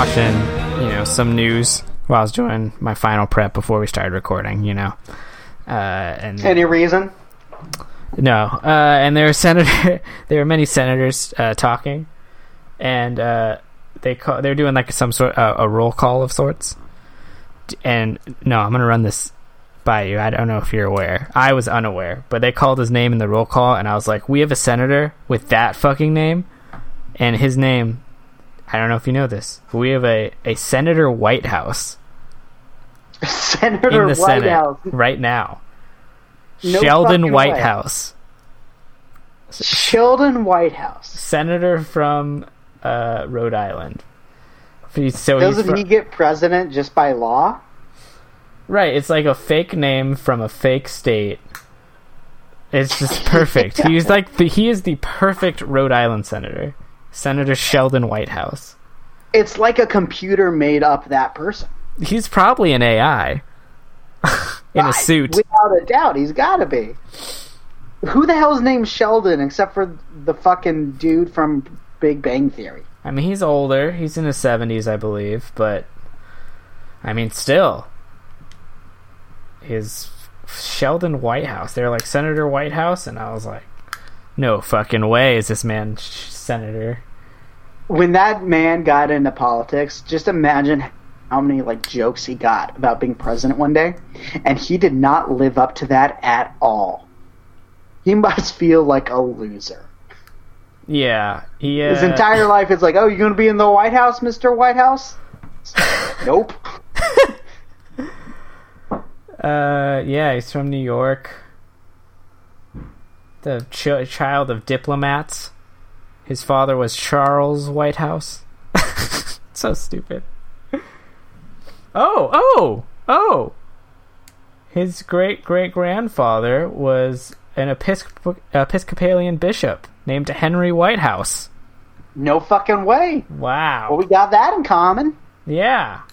watching, some news while I was doing my final prep before we started recording, and Any reason? No. And there were many senators talking, and they're doing like some sort a roll call of sorts. And no, I'm gonna run this by you. I don't know if you're aware. I was unaware, but they called his name in the roll call, and I was like, we have a senator with that fucking name, and his name, I don't know if you know this, but we have a Senator Whitehouse. Senator in the Senate Whitehouse right now. No Sheldon Whitehouse. Sheldon Whitehouse. Senator from Rhode Island. Doesn't he get president just by law? Right, it's like a fake name from a fake state. It's just perfect. Yeah. He is the perfect Rhode Island senator. Senator Sheldon Whitehouse. It's like a computer made up that person. He's probably an AI. In a suit. Without a doubt, he's gotta be. Who the hell's named Sheldon except for the fucking dude from Big Bang Theory? I mean, he's older. He's in his 70s, I believe, but I mean, still. His Sheldon Whitehouse. They're like, Senator Whitehouse, and I was like, no fucking way is this man senator. When that man got into politics, just imagine how many jokes he got about being president one day, and he did not live up to that at all. He must feel like a loser. Yeah, his entire life is like, oh, you're gonna be in the White House, Mr. Whitehouse? Nope. Yeah, he's from New York. The child of diplomats. His father was Charles Whitehouse. So stupid. Oh! His great-great-grandfather was an Episcopalian bishop named Henry Whitehouse. No fucking way. Wow. Well, we got that in common. Yeah.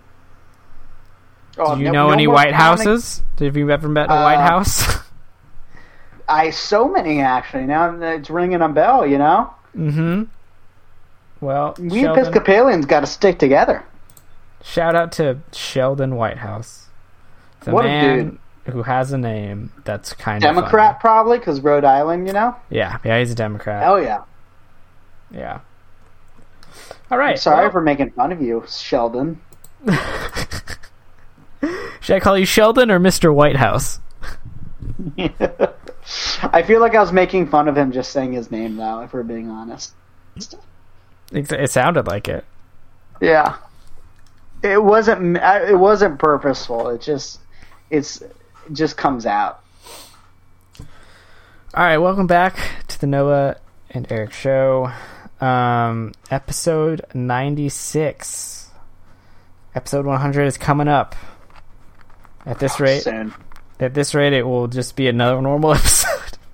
Oh, do you know any White Houses? Have you ever met a White House? So many, actually. Now it's ringing a bell, Mm-hmm. Well, we Episcopalians got to stick together. Shout out to Sheldon Whitehouse. What a dude. Who has a name that's kind of Democrat, probably, because Rhode Island, Yeah, he's a Democrat. Oh, yeah. Yeah. All right. I'm sorry for making fun of you, Sheldon. Should I call you Sheldon or Mr. Whitehouse? I feel like I was making fun of him just saying his name, though, if we're being honest. It sounded like it. Yeah. It wasn't purposeful. It just comes out. All right, welcome back to the Noah and Eric Show. Episode 96. Episode 100 is coming up. At this rate, soon. At this rate, it will just be another normal episode.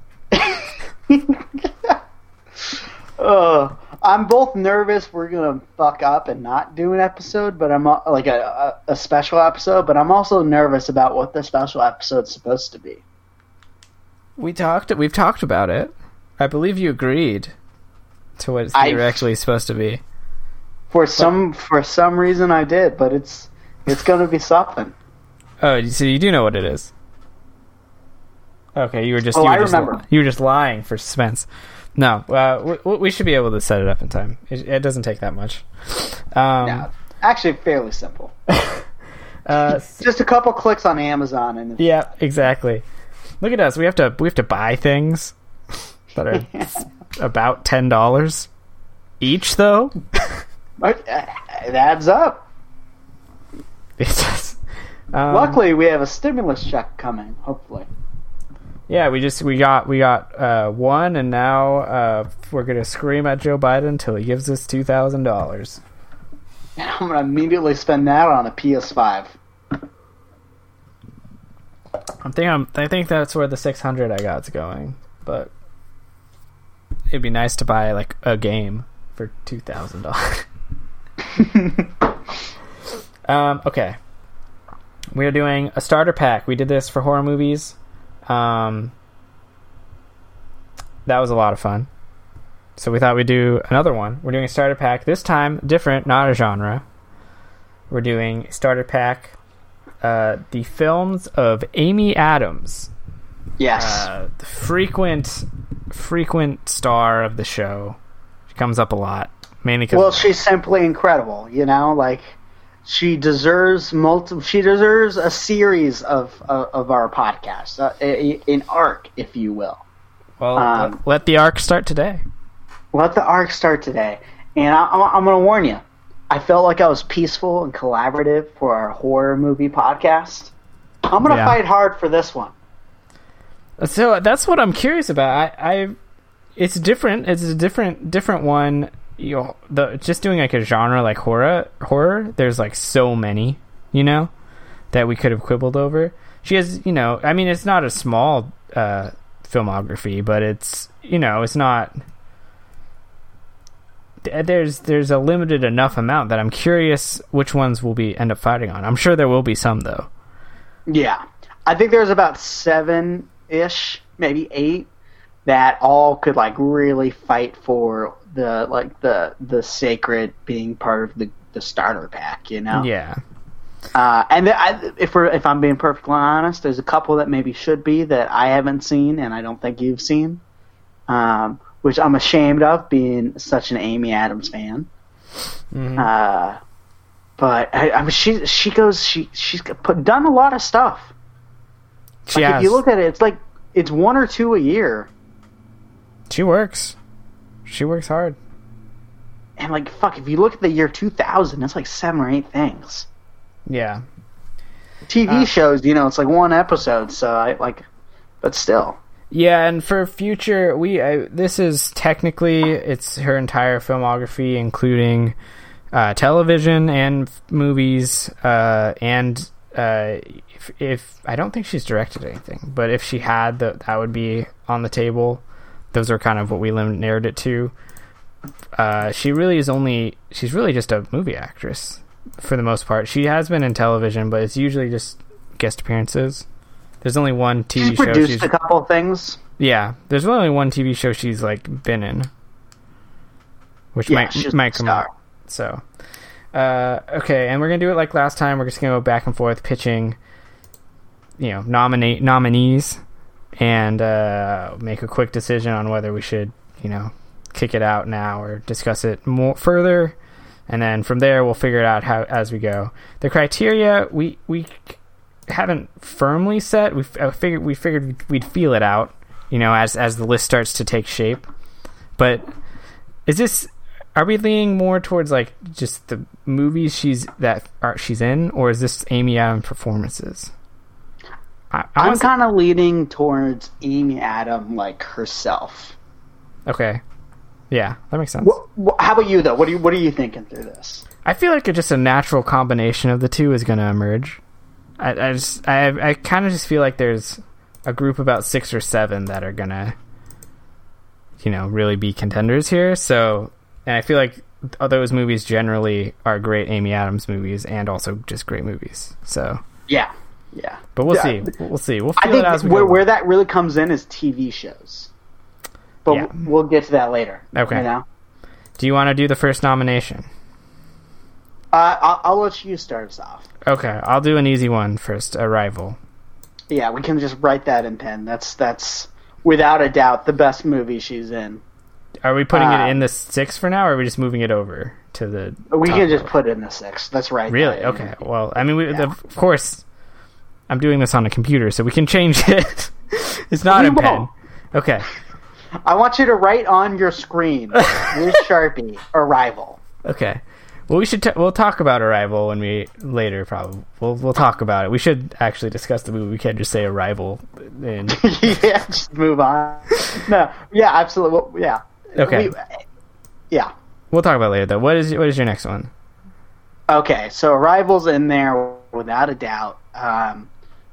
I'm both nervous we're gonna fuck up and not do an episode, but I'm like a special episode. But I'm also nervous about what the special episode's supposed to be. We've talked about it. I believe you agreed to what it's actually supposed to be. For some reason, I did, but it's gonna be something. Oh, so you do know what it is? Okay, you were just lying for suspense. No, we should be able to set it up in time. It doesn't take that much. No, actually, fairly simple. Just a couple clicks on Amazon, and yeah, exactly. Look at us. We have to buy things that are about $10 each, though. It adds up. It does. Luckily, we have a stimulus check coming. Hopefully. Yeah, we got one, and now we're gonna scream at Joe Biden until he gives us $2,000. And I'm gonna immediately spend that on a PS5. I think that's where the 600 I got's going, but it'd be nice to buy like a game for $2,000. Okay. We are doing a starter pack. We did this for horror movies. That was a lot of fun. So we thought we'd do another one. We're doing a starter pack. This time, different, not a genre. we're doing starter pack. The films of Amy Adams. Yes. The frequent star of the show. She comes up a lot, mainly because. Well, she's simply incredible. You know, like she deserves She deserves a series of our podcasts, an arc, if you will. Well, let the arc start today. Let the arc start today, and I'm going to warn you. I felt like I was peaceful and collaborative for our horror movie podcast. I'm going to fight hard for this one. So that's what I'm curious about. It's different. It's a different one. You know, just doing like a genre like horror. There's like so many, you know, that we could have quibbled over. She has, you know, I mean, it's not a small filmography, but it's, you know, it's not. There's a limited enough amount that I'm curious which ones will be end up fighting on. I'm sure there will be some though. Yeah, I think there's about 7-ish, maybe 8, that all could like really fight for the sacred being part of the starter pack, you know? Yeah. And if I'm being perfectly honest, there's a couple that maybe should be that I haven't seen and I don't think you've seen. Which I'm ashamed of, being such an Amy Adams fan. Mm-hmm. But I mean, she's done a lot of stuff. She has. If you look at it, it's like it's 1 or 2 a year. She works hard. And like fuck, if you look at the year 2000, it's like 7 or 8 things. Yeah. TV shows, you know, it's like 1 episode, so but still. Yeah, and for future, this is technically, it's her entire filmography, including television and movies, and if I don't think she's directed anything, but if she had, that would be on the table. Those are kind of what we narrowed it to. She's really just a movie actress for the most part. She has been in television, but it's usually just guest appearances. There's only one TV show. Produced a couple things. Yeah, there's only one TV show she's like been in, which might come out. So, okay, and we're gonna do it like last time. We're just gonna go back and forth pitching, you know, nominees, and make a quick decision on whether we should, you know, kick it out now or discuss it more further, and then from there we'll figure it out as we go. The criteria we haven't firmly set. We figured we'd feel it out, you know, as the list starts to take shape. But are we leaning more towards like just the movies she's in, or is this Amy Adams performances? I'm kind of leaning towards Amy Adams, like herself. Okay, yeah, that makes sense. How about you though? What are you thinking through this? I feel like just a natural combination of the two is going to emerge. I kind of just feel like there's a group about 6 or 7 that are gonna, you know, really be contenders here. So, and I feel like those movies generally are great Amy Adams movies and also just great movies. So yeah. But we'll see. We'll see. We'll feel it as we go. Where that really comes in is TV shows. But we'll get to that later. Okay. You know? Do you want to do the first nomination? I'll let you start us off. Okay, I'll do an easy one first. Arrival. Yeah, we can just write that in pen. That's without a doubt the best movie she's in. Are we putting it in the 6 for now, or are we just moving it over to the? We can just put it in the 6. That's right. Really? Okay. Well, I mean, of course, I'm doing this on a computer, so we can change it. It's not in pen. Okay. I want you to write on your screen with Sharpie Arrival. Okay. Well, we'll talk about Arrival when we later probably we'll talk about it. We should actually discuss the movie. We can't just say Arrival. And yeah, just move on. No, yeah, absolutely. Well, yeah. Okay. Yeah. We'll talk about it later though. What is your next one? Okay, so Arrival's in there without a doubt. I'm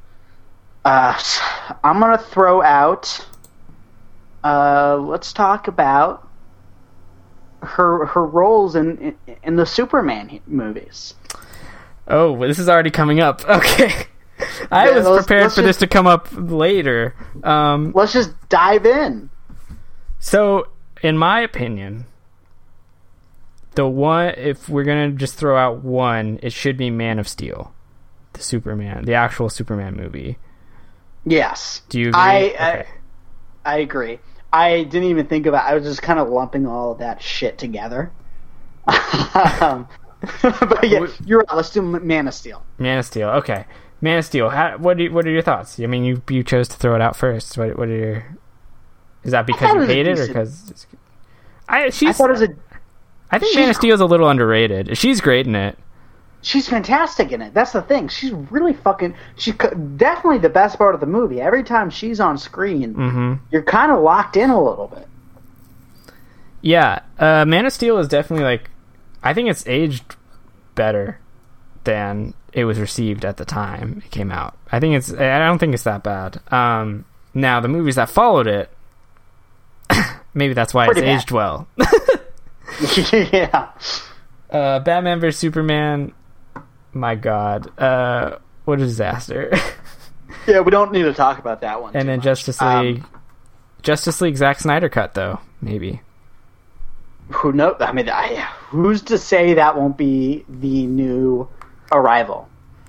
gonna throw out. Let's talk about her roles in the Superman movies. Oh, well, this is already coming up. Okay. I was prepared for this to come up later. Let's just dive in. So, in my opinion, the one, if we're gonna just throw out one, it should be Man of Steel, the actual Superman movie. Yes. Do you agree? I agree. I didn't even think about it. I was just kind of lumping all of that shit together. But yeah, you're right. Let's do Man of Steel. Man of Steel. Okay. Man of Steel. What are your thoughts? I mean, you chose to throw it out first. What are your... Is that because you hate it or because... I thought it was I think Man of Steel is a little underrated. She's great in it. She's fantastic in it. That's the thing. She's really fucking... She's definitely the best part of the movie. Every time she's on screen, you're kind of locked in a little bit. Yeah. Man of Steel is definitely like... I think it's aged better than it was received at the time it came out. I don't think it's that bad. Now, the movies that followed it, maybe that's why it's aged well. Yeah. Batman vs Superman, my God, what a disaster. Yeah, we don't need to talk about that one. And then much. Justice League Zack Snyder cut, though, maybe. Who knows? I mean, who's to say that won't be the new Arrival?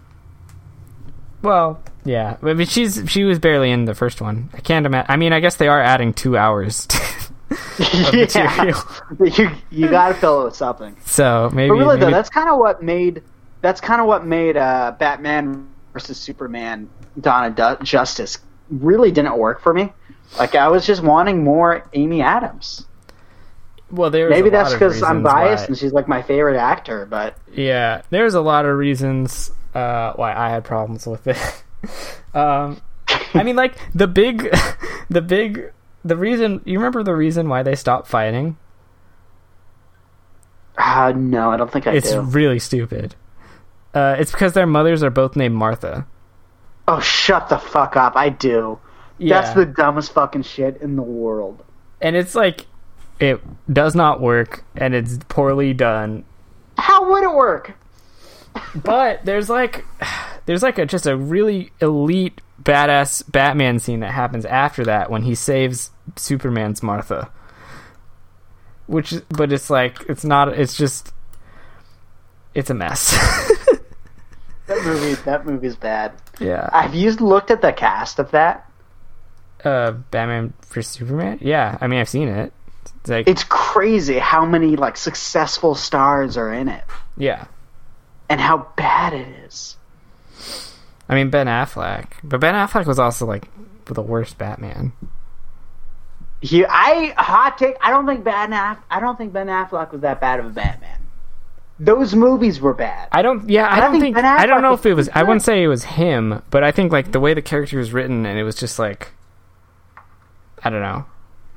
Well, yeah. I mean, she was barely in the first one. I can't imagine. I mean, I guess they are adding 2 hours of material. You got to fill it with something. So maybe. But really, though, that's kind of what made Batman versus Superman: Dawn of Justice really didn't work for me. Like, I was just wanting more Amy Adams. Well, maybe that's because I'm biased and she's like my favorite actor, but yeah, there's a lot of reasons why I had problems with it. I mean, like the reason. You remember the reason why they stopped fighting? No, I don't think I do. It's really stupid. It's because their mothers are both named Martha. Oh, shut the fuck up! I do. Yeah. That's the dumbest fucking shit in the world. And it's like. It does not work, and it's poorly done. How would it work? But there's just a really elite, badass Batman scene that happens after that when he saves Superman's Martha. But it's like, it's not, it's just, it's a mess. That movie's bad. Yeah. Have you looked at the cast of that? Batman for Superman? Yeah, I mean, I've seen it. It's crazy how many like successful stars are in it. Yeah. And how bad it is. I mean, Ben Affleck. But Ben Affleck was also like the worst Batman. Hot take, I don't think Ben Affleck was that bad of a Batman. Those movies were bad. I don't know if it was, I wouldn't say it was him, but I think like the way the character was written, and it was just like, I don't know.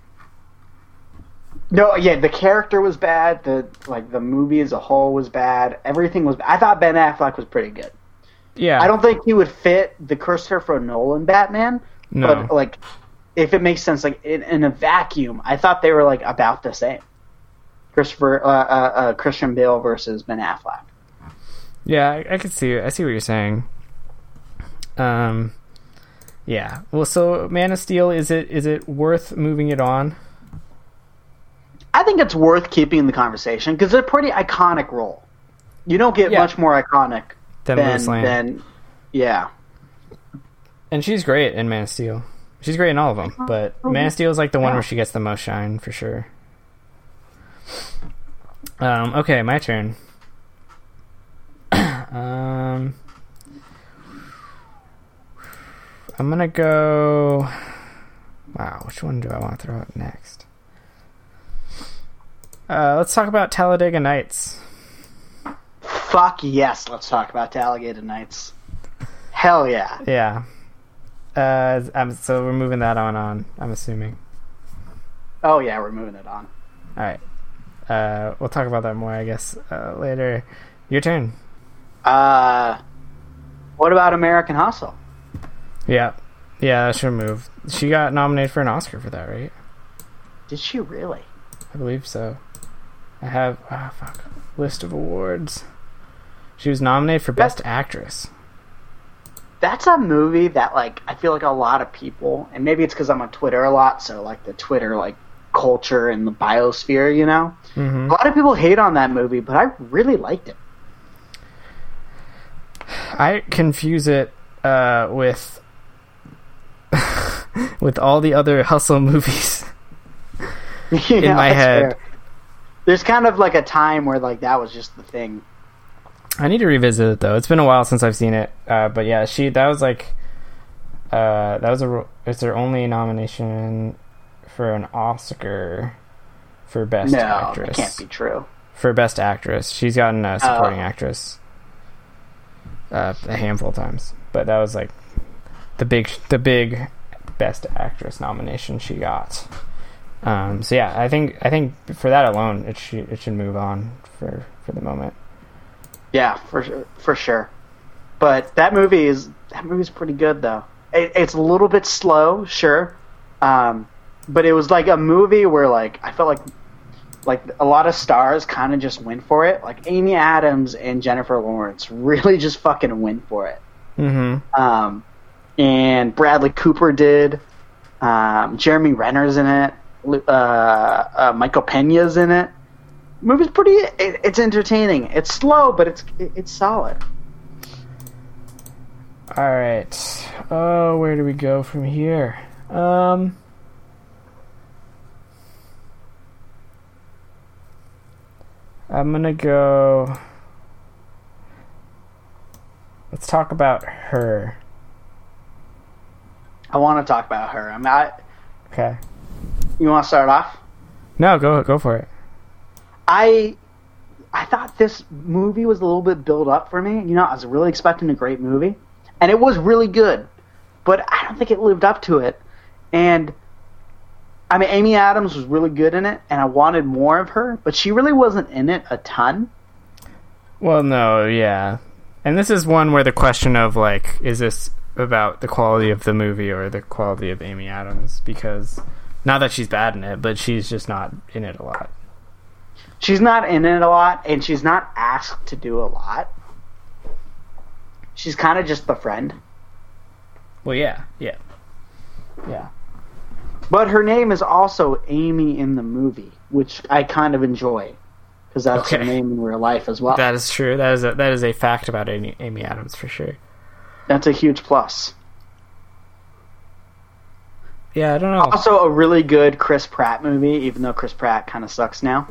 No, yeah, the character was bad. The movie as a whole was bad. Everything was bad. I thought Ben Affleck was pretty good. Yeah. I don't think he would fit the Christopher Nolan Batman. No. But, like, if it makes sense, like, in a vacuum, I thought they were, like, about the same. Christian Bale versus Ben Affleck. Yeah, I can see it. I see what you're saying. Yeah. Well, so Man of Steel, is it worth moving it on? I think it's worth keeping in the conversation because it's a pretty iconic role. You don't get much more iconic than yeah. And she's great in Man of Steel. She's great in all of them, but Man of Steel is like the one where she gets the most shine for sure. Okay, my turn. I'm gonna go. Wow, which one do I want to throw out next? Let's talk about Talladega Nights. Fuck yes, let's talk about Talladega Nights. Hell yeah. Yeah. So we're moving that on, I'm assuming. Oh yeah, we're moving it on. Alright. We'll talk about that more, I guess, later. Your turn. What about American Hustle? Yeah. Yeah, that should move. She got nominated for an Oscar for that, right? Did she really? I believe so. I have list of awards. She was nominated for Best Actress. That's a movie that, like, I feel like a lot of people, and maybe it's because I'm on Twitter a lot, so like the Twitter like culture and the biosphere, you know? Mm-hmm. A lot of people hate on that movie, but I really liked it. I confuse it with with all the other Hustle movies in my head. Fair. There's kind of like a time where like that was just the thing. I need to revisit it though. It's been a while since I've seen it. But yeah, it's her only nomination for an Oscar for Best Actress. No, that can't be true. For Best Actress. She's gotten a supporting actress a handful of times. But that was like the big Best Actress nomination she got. So yeah, I think for that alone, it should move on for the moment. Yeah, for sure. But that movie's pretty good though. It's a little bit slow, sure, but it was like a movie where like I felt like a lot of stars kind of just went for it. Like Amy Adams and Jennifer Lawrence really just fucking went for it. Mm-hmm. And Bradley Cooper did. Jeremy Renner's in it. Michael Pena's in it. The movie's pretty. It's entertaining. It's slow, but it's solid. All right. Oh, where do we go from here? I'm gonna go. Let's talk about Her. I want to talk about Her. Okay. You want to start off? No, go for it. I thought this movie was a little bit built up for me. You know, I was really expecting a great movie, and it was really good, but I don't think it lived up to it. And I mean, Amy Adams was really good in it, and I wanted more of her, but she really wasn't in it a ton. Well, no, yeah. And this is one where the question of, like, is this about the quality of the movie or the quality of Amy Adams? Because, not that she's bad in it, but she's just not in it a lot. She's not in it a lot, and she's not asked to do a lot. She's kind of just the friend. Well, yeah. But her name is also Amy in the movie, which I kind of enjoy, because that's her name in real life as well. That is true. That is a fact about Amy Adams for sure. That's a huge plus. Yeah, I don't know. Also, a really good Chris Pratt movie, even though Chris Pratt kind of sucks now.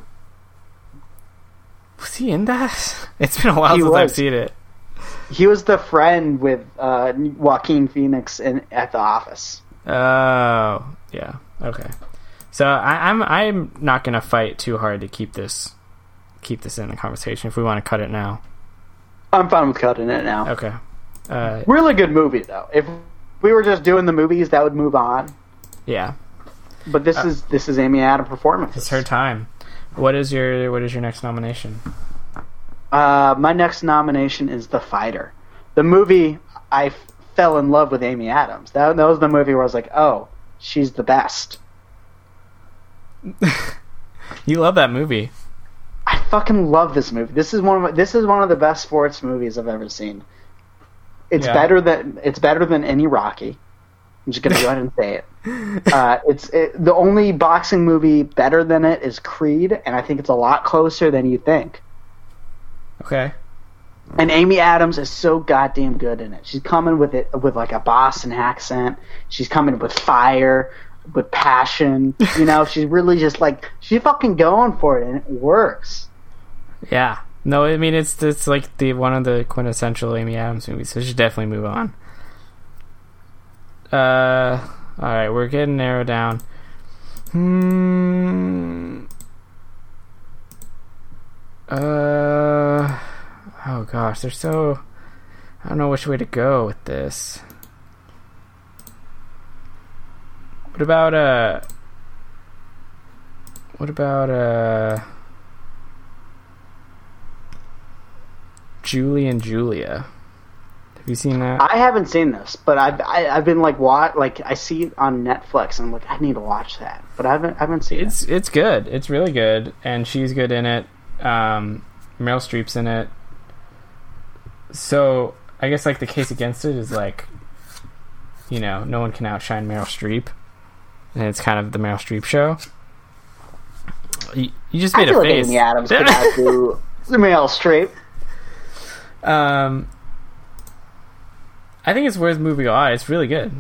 Was he in that? It's been a while since I've seen it. He was the friend with Joaquin Phoenix at The Office. Oh, yeah. Okay. So I'm not gonna fight too hard to keep this in the conversation. If we want to cut it now, I'm fine with cutting it now. Okay. Really good movie though. If we were just doing the movies, that would move on. Yeah. But this is Amy Adams' performance. It's her time. What is your next nomination? My next nomination is The Fighter. The movie I fell in love with Amy Adams. That was the movie where I was like, oh, she's the best. You love that movie. I fucking love this movie. This is one of the best sports movies I've ever seen. It's better than any Rocky. I'm just gonna go ahead and say it. The only boxing movie better than it is Creed, and I think it's a lot closer than you think. Okay. And Amy Adams is so goddamn good in it. She's coming with like a Boston accent. She's coming with fire, with passion. You know, she's really just like she's fucking going for it, and it works. Yeah. No, I mean it's like one of the quintessential Amy Adams movies, so she should definitely move on. Alright, we're getting narrowed down. Oh gosh, they're so... I don't know which way to go with this. What about Julie and Julia? Have you seen that? I haven't seen this, but I've been like I see it on Netflix and I'm like I need to watch that, but I haven't seen it. It's good. It's really good, and she's good in it. Meryl Streep's in it. So I guess like the case against it is like, you know, no one can outshine Meryl Streep, and it's kind of the Meryl Streep show. You just I made feel a like face. Amy Adams could outdo Meryl Streep. I think it's worth moving on. It's really good.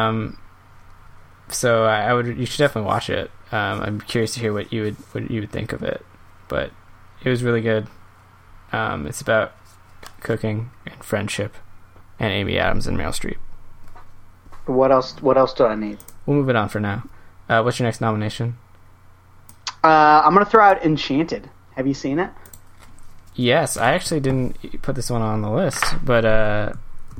So you should definitely watch it. I'm curious to hear what you would think of it, but it was really good. It's about cooking and friendship, and Amy Adams and Meryl Streep. What else do I need? We'll move it on for now. What's your next nomination? I'm gonna throw out Enchanted. Have you seen it? Yes, I actually didn't put this one on the list, but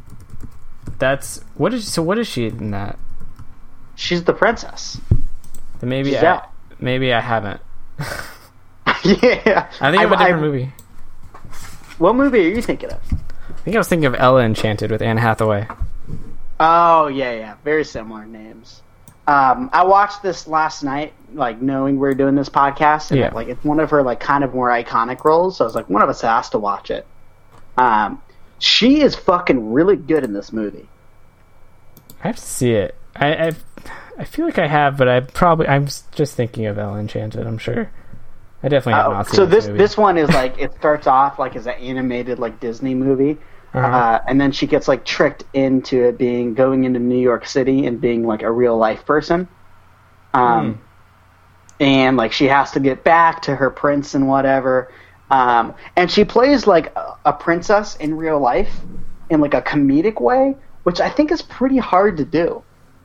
what is she in that? She's the princess. Then maybe She's out. Maybe I haven't. Yeah, I think of a different movie. What movie are you thinking of? I think I was thinking of Ella Enchanted with Anne Hathaway. Oh yeah, very similar names. I watched this last night, like knowing we were doing this podcast, and like it's one of her like kind of more iconic roles. So I was like, one of us has to watch it. She is fucking really good in this movie. I have to see it. I feel like I have, but I'm just thinking of Ella Enchanted. I'm sure. I definitely have not seen. So this movie. This one is like it starts off like as an animated like Disney movie. And then she gets like tricked into it going into New York City and being like a real life person. And like she has to get back to her prince and whatever. And she plays like a princess in real life in like a comedic way, which I think is pretty hard to do.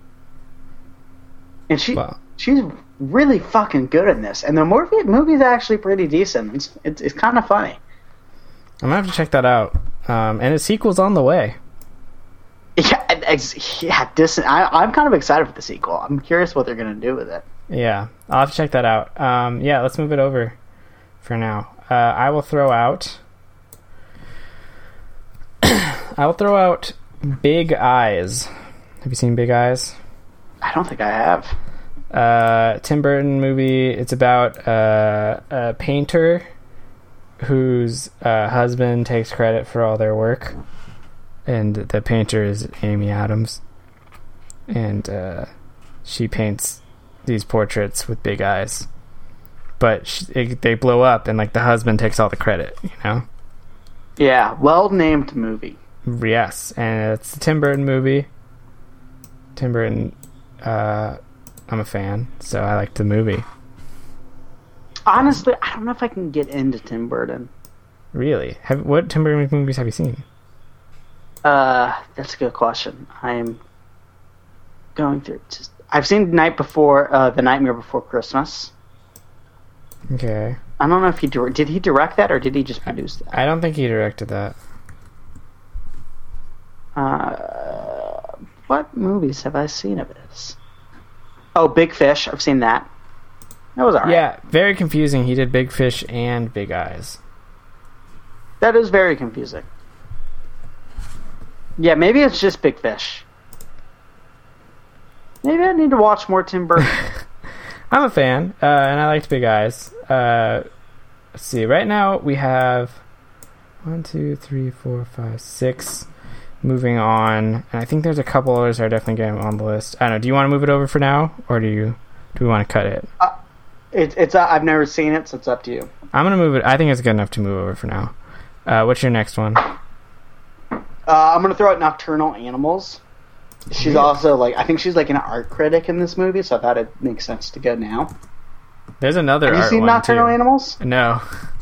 And she's really fucking good in this. And the movie's actually pretty decent. It's kind of funny. I'm gonna have to check that out. And a sequel's on the way. Yeah, I'm kind of excited for the sequel. I'm curious what they're gonna do with it. Yeah, I'll have to check that out. Yeah, let's move it over for now. I will throw out Big Eyes. Have you seen Big Eyes? I don't think I have. Tim Burton movie. It's about a painter whose husband takes credit for all their work, and the painter is Amy Adams, and she paints these portraits with big eyes, but they blow up, and like the husband takes all the credit, you know. Yeah, well named movie. Yes, and it's a Tim Burton movie. Tim Burton, I'm a fan, so I like the movie. Honestly, I don't know if I can get into Tim Burton. Really? What Tim Burton movies have you seen? That's a good question. I'm going through. I've seen The Nightmare Before Christmas. Okay. I don't know if did he direct that or did he just produce that? I don't think he directed that. What movies have I seen of his? Oh, Big Fish. I've seen that. That was alright. Yeah, very confusing. He did Big Fish and Big Eyes. That is very confusing. Yeah, maybe it's just Big Fish. Maybe I need to watch more Tim Burton. I'm a fan, and I liked Big Eyes. Let's see. Right now we have 1, 2, 3, 4, 5, 6. Moving on, and I think there's a couple others that are definitely getting on the list. I don't know. Do you want to move it over for now, or do we want to cut it? It's I've never seen it, so it's up to you. I'm gonna move it. I think it's good enough to move over for now. What's your next one? I'm gonna throw out Nocturnal Animals. She's also I think she's like an art critic in this movie, so I thought it makes sense to go now. There's another. Have you seen Nocturnal Animals? No.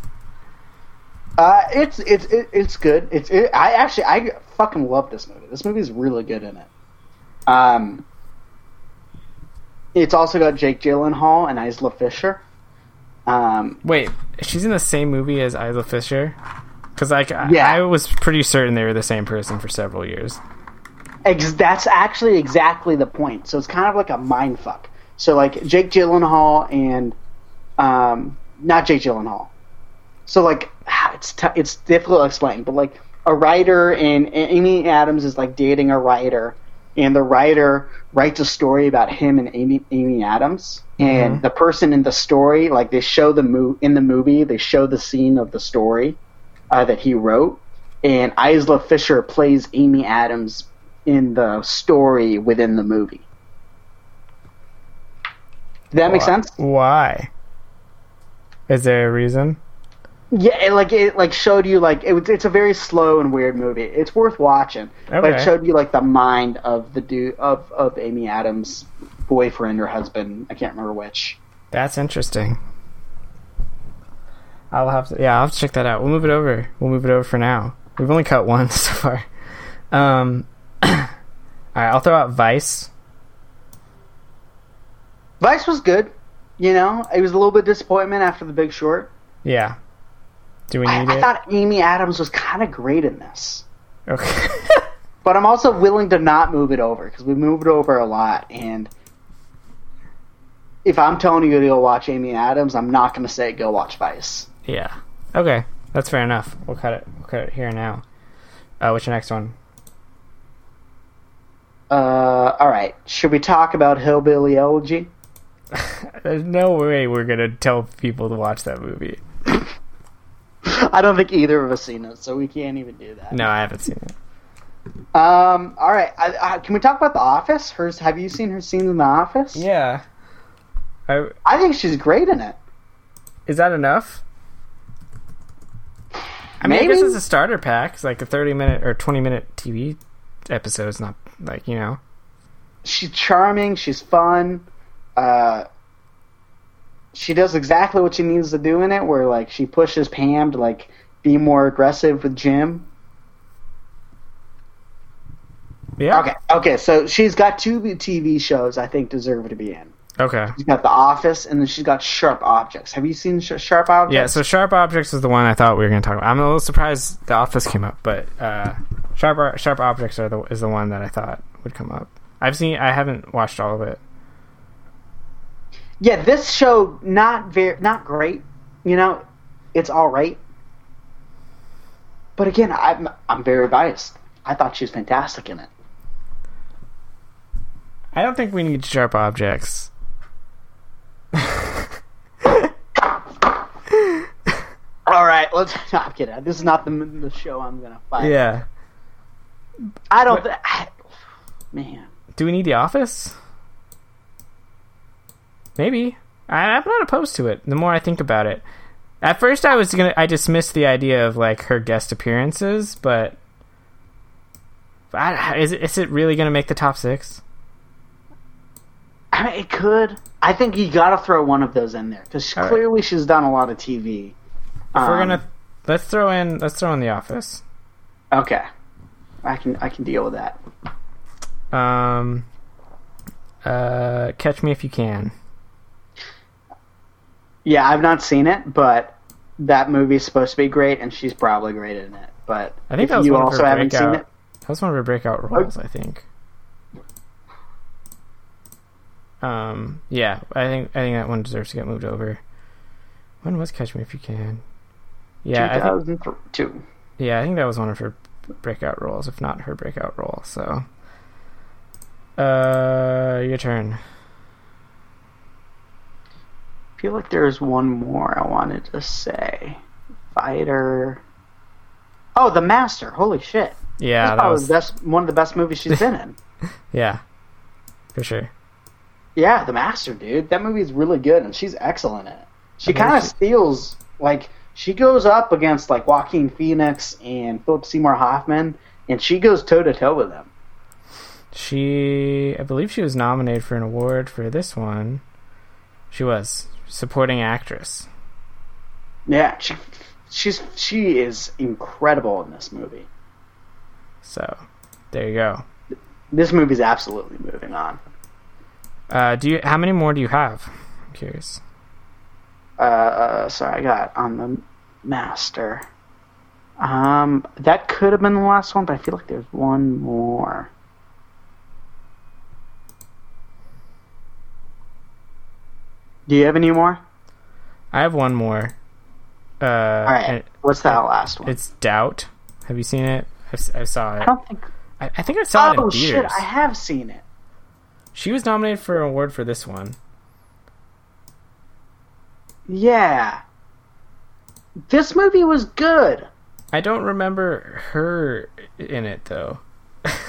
It's good. I fucking love this movie. This movie is really good in it. It's also got Jake Gyllenhaal and Isla Fisher. Wait, she's in the same movie as Isla Fisher? Because I was pretty certain they were the same person for several years. That's actually exactly the point. So it's kind of like a mind fuck. So like Jake Gyllenhaal and not Jake Gyllenhaal. So it's difficult to explain, but like a writer and Amy Adams is like dating a writer, and the writer writes a story about him and Amy Adams, and the person in the story, like they show in the movie, they show the scene of the story that he wrote, and Isla Fisher plays Amy Adams in the story within the movie. Did that make sense? Why? Is there a reason? Yeah, it showed you like it's a very slow and weird movie. It's worth watching, but it Okay. showed you like the mind of the dude of Amy Adams' boyfriend or husband. I can't remember which. That's interesting. I'll have to check that out. We'll move it over for now. We've only cut one so far. All right, I'll throw out Vice. Vice was good. You know, it was a little bit disappointment after The Big Short. Yeah. Do we need I it? thought Amy Adams was kind of great in this. Okay. But I'm also willing to not move it over because we moved it over a lot. And if I'm telling you to go watch Amy Adams, I'm not going to say go watch Vice. Yeah. Okay. That's fair enough. We'll cut it here now. What's your next one? All right. Should we talk about Hillbilly Elegy? There's no way we're gonna tell people to watch that movie. I don't think either of us seen it, so we can't even do that. No, I haven't seen it. All right. Can we talk about The Office? Have you seen her scenes in The Office? Yeah. I think she's great in it. Is that enough? I mean, I Maybe. guess it's a starter pack. It's like a 30-minute or 20-minute TV episode. It's not like, you know. She's charming. She's fun. She does exactly what she needs to do in it, where like she pushes Pam to like be more aggressive with Jim. Yeah. Okay. So she's got two TV shows I think deserve to be in. Okay. She's got The Office, and then she's got Sharp Objects. Have you seen Sharp Objects? Yeah, so Sharp Objects is the one I thought we were going to talk about. I'm a little surprised The Office came up, but Sharp Objects is the one that I thought would come up. I haven't watched all of it. Yeah, this show not great. You know, it's all right. But again, I'm very biased. I thought she was fantastic in it. I don't think we need Sharp Objects. All right, no, I'm kidding. This is not the show I'm gonna fight. Yeah. I don't. Man, Do we need The Office? Maybe. I'm not opposed to it. The more I think about it, at first I dismissed the idea of like her guest appearances, but is it really going to make the top 6? I mean, it could. I think you got to throw one of those in there because All right. clearly she's done a lot of TV. If we're gonna let's throw in The Office. Okay, I can deal with that. Catch Me If You Can. Yeah, I've not seen it, but that movie's supposed to be great, and she's probably great in it. But I think if that was you one of also her haven't seen breakout. it, That was one of her breakout roles, I think. Yeah, I think that one deserves to get moved over. When was Catch Me If You Can? Yeah, 2002. I think that was one of her breakout roles, if not her breakout role. So, your turn. I feel like there's one more I wanted to say. Fighter. Oh, The Master. Holy shit. Yeah, That's probably one of the best movies she's been in. Yeah, for sure. Yeah, The Master, dude. That movie is really good, and she's excellent in it. She kind of steals, like, she goes up against, like, Joaquin Phoenix and Philip Seymour Hoffman, and she goes toe-to-toe with them. I believe she was nominated for an award for this one. She was supporting actress. Yeah, she is incredible in this movie. So, there you go. This movie's absolutely moving on. How many more do you have? I'm curious. Sorry, I got on The Master. That could have been the last one, but I feel like there's one more. Do you have any more? I have one more. All right. What's that last one? It's Doubt. Have you seen it? I saw it. I don't think. I think I saw it in Oh theaters. shit! I have seen it. She was nominated for an award for this one. Yeah. This movie was good. I don't remember her in it though.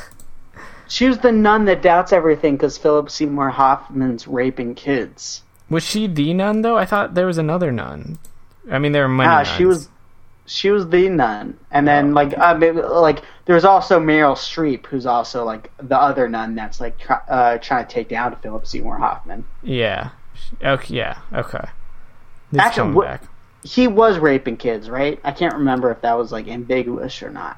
She was the nun that doubts everything because Philip Seymour Hoffman's raping kids. Was she the nun though? I thought there was another nun. I mean, there were many nuns. She was the nun, and then like there's also Meryl Streep, who's also like the other nun that's like trying to take down Philip Seymour Hoffman. Yeah. Okay. Yeah. Okay. Actually, he was raping kids, right? I can't remember if that was like ambiguous or not.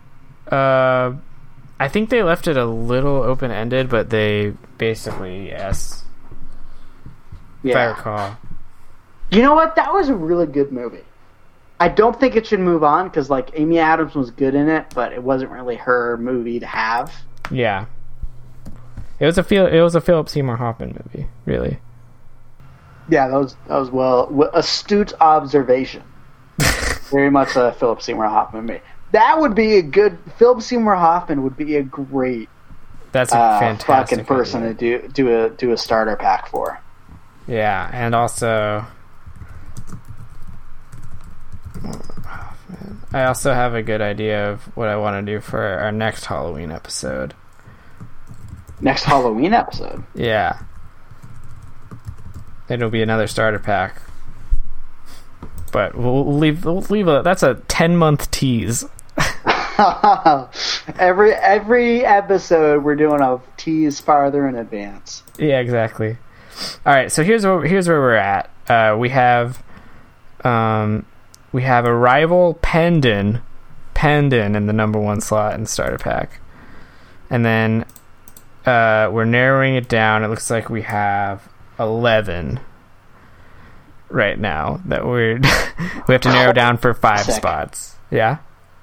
I think they left it a little open ended, but they basically yes. Yeah. If I recall. You know what? That was a really good movie. I don't think it should move on because like Amy Adams was good in it, but it wasn't really her movie to have. Yeah. It was a Philip Seymour Hoffman movie, really. Yeah, that was astute observation. Very much a Philip Seymour Hoffman movie. That would be a good. Philip Seymour Hoffman would be a great. That's a fantastic fucking person idea. to do a starter pack for. Yeah, and also, I also have a good idea of what I want to do for our next Halloween episode. Next Halloween episode? Yeah. It'll be another starter pack. But we'll leave that's a 10-month tease. every episode we're doing a tease farther in advance. Yeah, exactly. All right, so here's where we're at. We have a rival Pendon in the number 1 slot in the starter pack, and then we're narrowing it down. It looks like we have 11 right now that we have to narrow down for 5 spots. Yeah.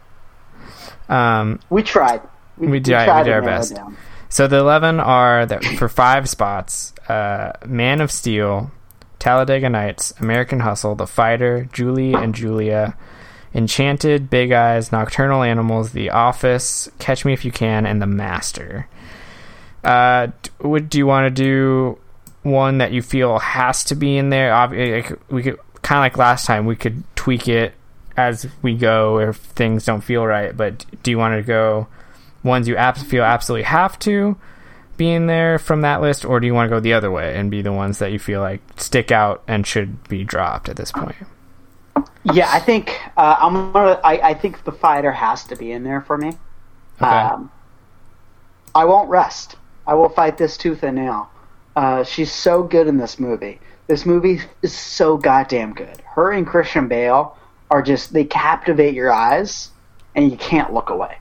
We tried. We tried our best. So the 11 are that for 5 spots: Man of Steel, Talladega Nights, American Hustle, The Fighter, Julie and Julia, Enchanted, Big Eyes, Nocturnal Animals, The Office, Catch Me If You Can, and The Master. Do you want to do one that you feel has to be in there? We could kind of like last time. We could tweak it as we go if things don't feel right. But do you want to go ones you feel absolutely have to be in there from that list, or do you want to go the other way and be the ones that you feel like stick out and should be dropped at this point? Yeah, I think I think The Fighter has to be in there for me. Okay. I won't rest. I will fight this tooth and nail. She's so good in this movie. This movie is so goddamn good. Her and Christian Bale are just, they captivate your eyes and you can't look away.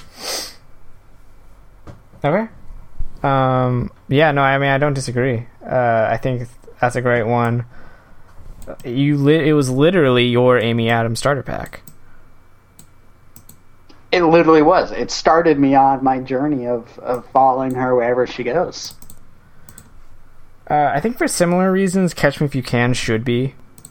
Okay. Yeah, no, I mean, I don't disagree. I think that's a great one. It was literally your Amy Adams starter pack. It literally was. It started me on my journey of following her wherever she goes. I think for similar reasons, Catch Me If You Can should be.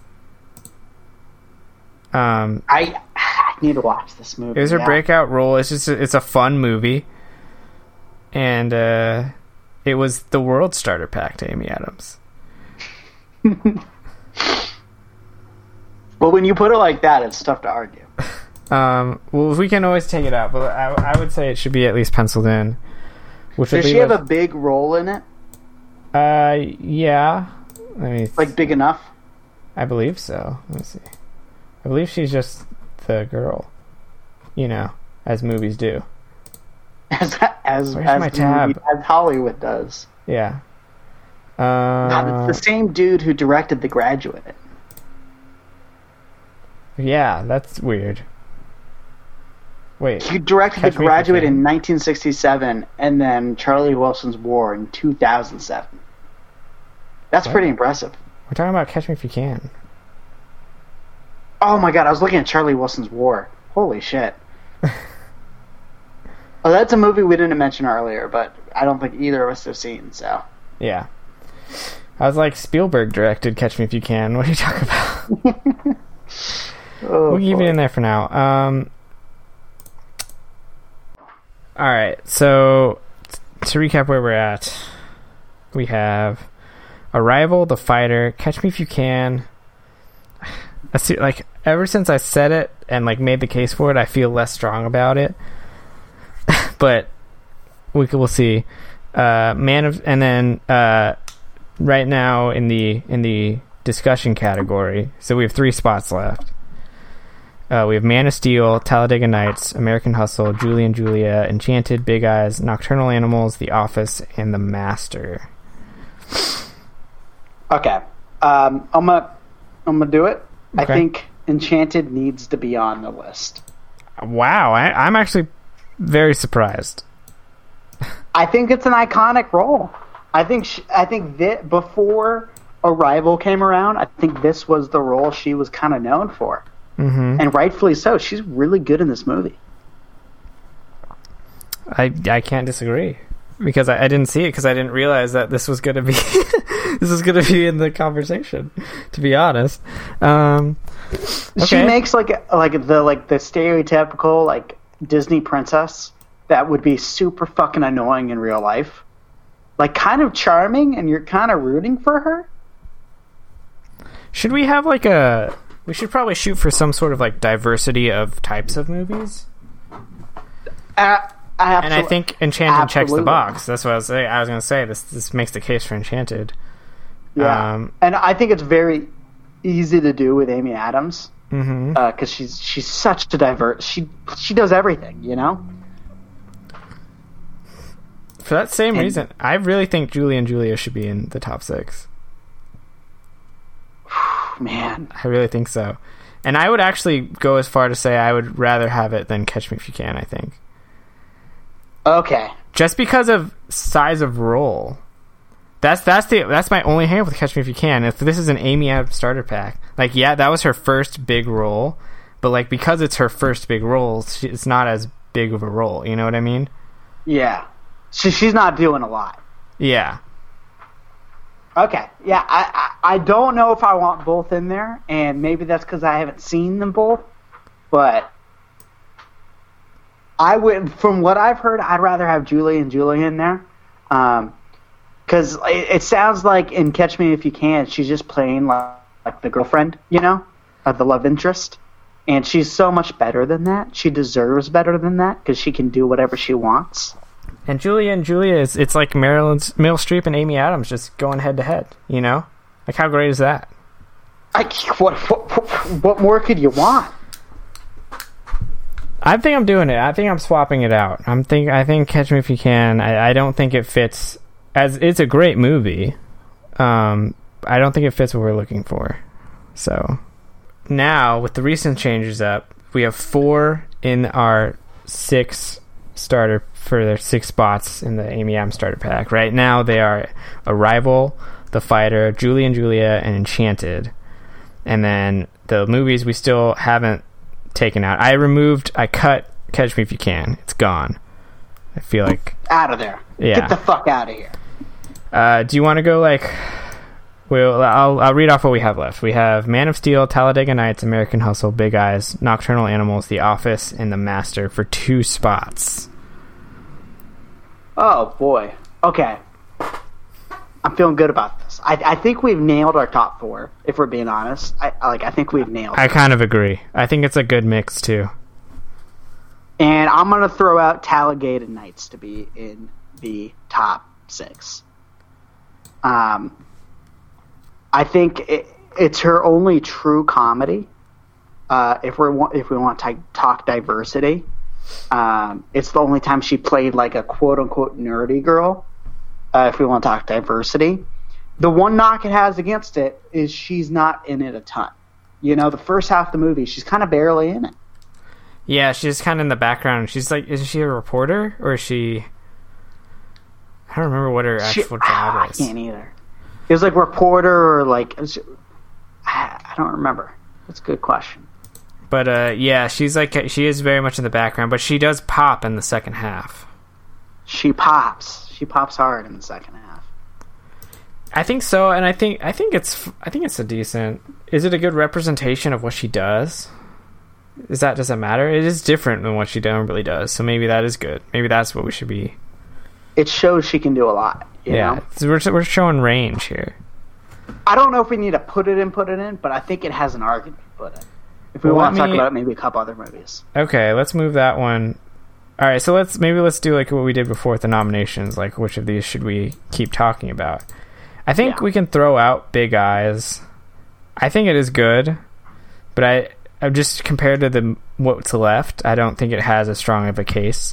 I need to watch this movie. It was her breakout role. It's a fun movie. And it was the world starter pack to Amy Adams. Well, when you put it like that, it's tough to argue. Well, we can always take it out, but I would say it should be at least penciled in. Does she have a big role in it? Yeah. Like big enough? I believe so. Let me see. I believe she's just the girl. You know, as movies do. As my tab? As Hollywood does. Yeah. God, it's the same dude who directed The Graduate. Yeah, that's weird. Wait. He directed The Graduate in 1967 and then Charlie Wilson's War in 2007. That's pretty impressive. We're talking about Catch Me If You Can. Oh my god, I was looking at Charlie Wilson's War. Holy shit. Oh, that's a movie we didn't mention earlier, but I don't think either of us have seen, so. Yeah. I was like, Spielberg directed Catch Me If You Can. What are you talking about? We'll keep it in there for now. Alright, so to recap where we're at, we have Arrival, The Fighter, Catch Me If You Can. Like, ever since I said it and like made the case for it, I feel less strong about it. But we'll see. right now in the discussion category. So we have 3 spots left. We have Man of Steel, Talladega Nights, American Hustle, Julie and Julia, Enchanted, Big Eyes, Nocturnal Animals, The Office, and The Master. Okay. I'm gonna do it. Okay. I think Enchanted needs to be on the list. Wow, I'm actually very surprised. I think it's an iconic role. I think that before Arrival came around, I think this was the role she was kind of known for. Mm-hmm. And rightfully so. She's really good in this movie. I can't disagree, because I didn't see it, because I didn't realize that this was going to be this was going to be in the conversation, to be honest. Okay. She makes like the stereotypical like Disney princess that would be super fucking annoying in real life, like kind of charming, and you're kind of rooting for her. Should we have we should probably shoot for some sort of like diversity of types of movies. And I think Enchanted checks the box. That's what I was saying. I was going to say this makes the case for Enchanted. Yeah, and I think it's very easy to do with Amy Adams, because she's such a diverse. She does everything, you know. For that same reason, I really think Julie and Julia should be in the top 6. Man, I really think so. And I would actually go as far to say I would rather have it than Catch Me If You Can, I think. Okay. Just because of size of role. That's my only hang up with Catch Me If You Can. If this is an Amy Adams starter pack, like, yeah, that was her first big role, but like, because it's her first big role, it's not as big of a role, you know what I mean? Yeah. She's not doing a lot. Yeah. Okay, yeah, I don't know if I want both in there, and maybe that's because I haven't seen them both, but I would, from what I've heard, I'd rather have Julie and Julia in there, because it sounds like in Catch Me If You Can, she's just playing like the girlfriend, you know, the love interest, and she's so much better than that. She deserves better than that, because she can do whatever she wants. And Julia and Julia it's like Meryl Streep and Amy Adams just going head to head, you know? Like, how great is that? What more could you want? I think I'm doing it. I think I'm swapping it out. I think Catch Me If You Can. I don't think it fits, as it's a great movie. I don't think it fits what we're looking for. So now, with the recent changes up, we have 4 in our 6 starter for their 6 spots in the Amy Adams starter pack. Right now they are Arrival, The Fighter, Julie and Julia, and Enchanted. And then the movies we still haven't taken out. I cut Catch Me If You Can. It's gone. I feel like out of there. Yeah. Get the fuck out of here. Do you want to go like? Well, I'll read off what we have left. We have Man of Steel, Talladega Nights, American Hustle, Big Eyes, Nocturnal Animals, The Office, and The Master for 2 spots. Oh, boy. Okay. I'm feeling good about this. I think we've nailed our top 4, if we're being honest. I think we've nailed it. I kind of agree. I think it's a good mix, too. And I'm going to throw out Talladega Nights to be in the top 6. I think it's her only true comedy. If we want to talk diversity, it's the only time she played like a quote unquote nerdy girl. If we want to talk diversity, the one knock it has against it is she's not in it a ton. You know, the first half of the movie, she's kind of barely in it. Yeah, she's kind of in the background. She's like, is she a reporter or is she? I don't remember what her actual job is. I can't either. It was like reporter or like I don't remember. That's a good question. But yeah, she is very much in the background, but she does pop in the second half. She pops hard in the second half. I think so, and I think it's a decent. Is it a good representation of what she does? Does it matter? It is different than what she normally does, so maybe that is good. Maybe that's what we should be. It shows she can do a lot. You know? We're showing range here. I don't know if we need to put it in, but I think it has an argument to put in. If we want to talk about maybe a couple other movies. Okay, let's move that one. All right, so let's do like what we did before with the nominations. Like, which of these should we keep talking about? I think we can throw out Big Eyes. I think it is good, but I'm just compared to what's left, I don't think it has as strong of a case.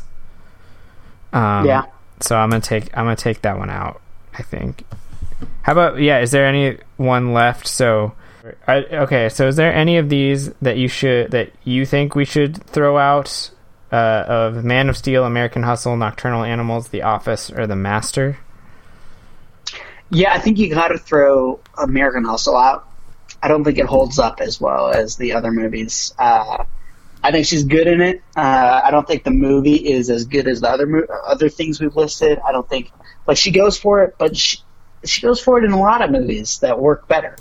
So I'm gonna take that one out, I think. How about is there any one left? So is there any of these that you think we should throw out of Man of Steel, American Hustle, Nocturnal Animals, The Office, or The Master? Yeah, I think you got to throw American Hustle out. I don't think it holds up as well as the other movies. I think she's good in it. I don't think the movie is as good as the other things we've listed. I don't think she goes for it, but she goes for it in a lot of movies that work better.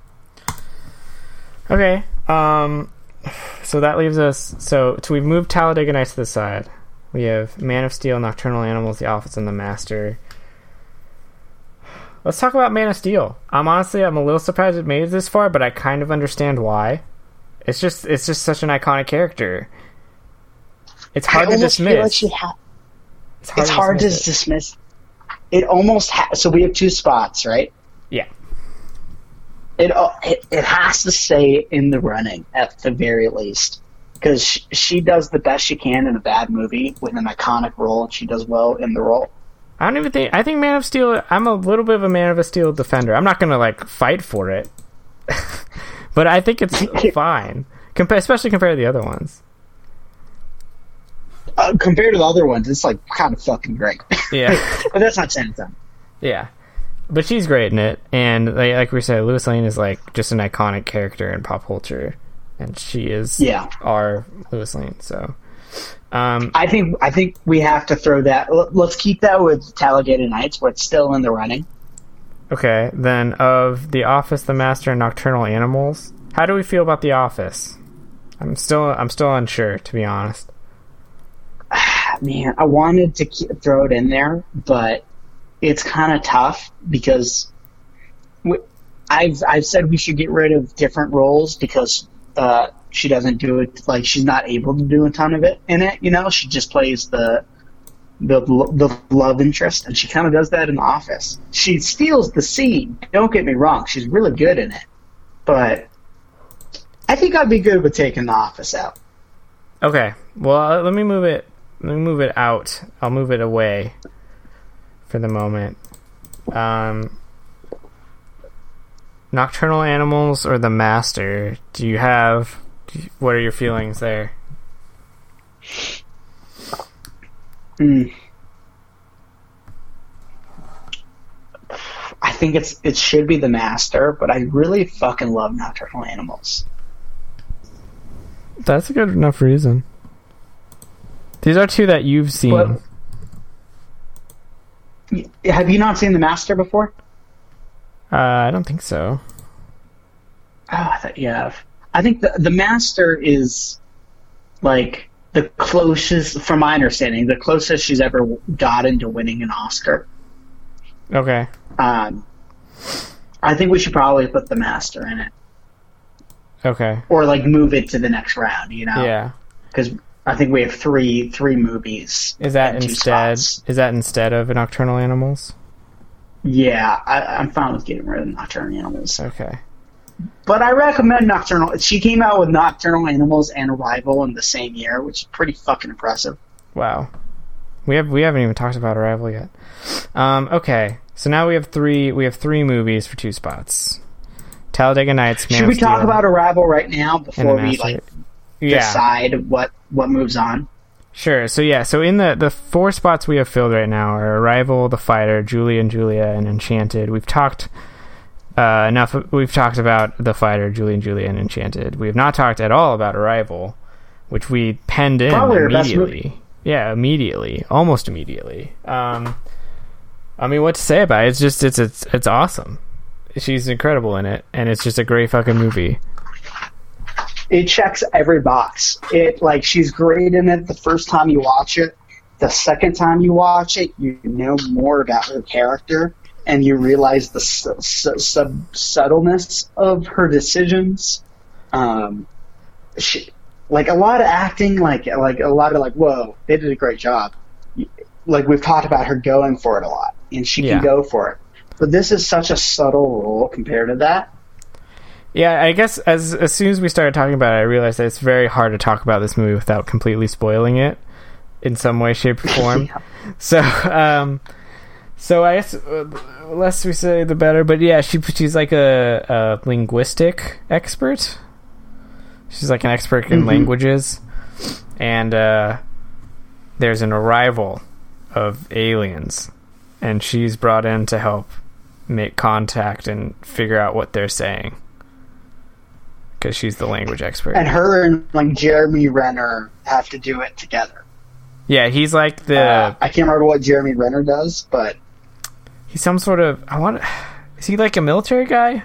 Okay. So that leaves us. So we've moved Talladega Nights to the side. We have Man of Steel, Nocturnal Animals, The Office, and The Master. Let's talk about Man of Steel. I'm a little surprised it made it this far, but I kind of understand why. It's just such an iconic character. It's hard to dismiss. It's hard to dismiss. It almost so we have two spots, right? Yeah. It has to stay in the running at the very least, because she does the best she can in a bad movie with an iconic role, and she does well in the role. I think Man of Steel, I'm a little bit of a Man of Steel defender. I'm not going to fight for it. But I think it's fine, especially compared to the other ones. Compared to the other ones, it's kind of fucking great. Yeah. But that's not saying something. Yeah. But she's great in it, and like we said, Lois Lane is just an iconic character in pop culture, and she is our Lois Lane, so... I think we have to throw that. Let's keep that with Talladega Nights, but it's still in the running. Okay, then of The Office, The Master, and Nocturnal Animals, how do we feel about The Office? I'm still unsure, to be honest. Man, I wanted to throw it in there, but it's kind of tough because I've said we should get rid of different roles because she doesn't do it, she's not able to do a ton of it in it, she just plays the love interest, and she kind of does that in The Office. She steals the scene, don't get me wrong, she's really good in it, but I think I'd be good with taking The Office out. Okay, well, let me move it out. I'll move it away for the moment. Nocturnal Animals or The Master? What are your feelings there? I think it should be The Master, but I really fucking love Nocturnal Animals. That's a good enough reason. These are two that you've seen. Have you not seen The Master before? I don't think so. Oh, I thought you have. I think the Master is the closest, from my understanding, the closest she's ever gotten to winning an Oscar. Okay. I think we should probably put The Master in it. Okay. Or move it to the next round, Yeah. Because I think we have three movies. Is that instead of Nocturnal Animals? Yeah, I'm fine with getting rid of Nocturnal Animals. Okay. But I recommend Nocturnal. She came out with Nocturnal Animals and Arrival in the same year, which is pretty fucking impressive. Wow. We haven't even talked about Arrival yet. Okay. So now we have three movies for two spots. Talladega Nights, Man Should we of Steel, talk about Arrival right now before we Yeah. decide what moves on? Sure. So in the four spots we have filled right now are Arrival, The Fighter, Julie and Julia, and Enchanted. We've talked enough. We've talked about The Fighter, Julie and Julia, and Enchanted. We have not talked at all about Arrival, which we penned in probably immediately. Yeah, immediately, almost immediately. I mean, what to say about it? It's just it's awesome. She's incredible in it, and it's just a great fucking movie. It checks every box. She's great in it the first time you watch it. The second time you watch it, you know more about her character, and you realize the subtleness of her decisions. She, a lot of acting, a lot of whoa, they did a great job. We've talked about her going for it a lot, and she can go for it. But this is such a subtle role compared to that. Yeah, I guess as soon as we started talking about it, I realized that it's very hard to talk about this movie without completely spoiling it in some way, shape, or form. Yeah. So I guess the less we say, the better. But yeah, she's like a linguistic expert. She's like an expert in languages. And there's an arrival of aliens. And she's brought in to help make contact and figure out what they're saying. Because she's the language expert. And her and like Jeremy Renner have to do it together. Yeah, he's like the... I can't remember what Jeremy Renner does, but... He's some sort of... Is he like a military guy?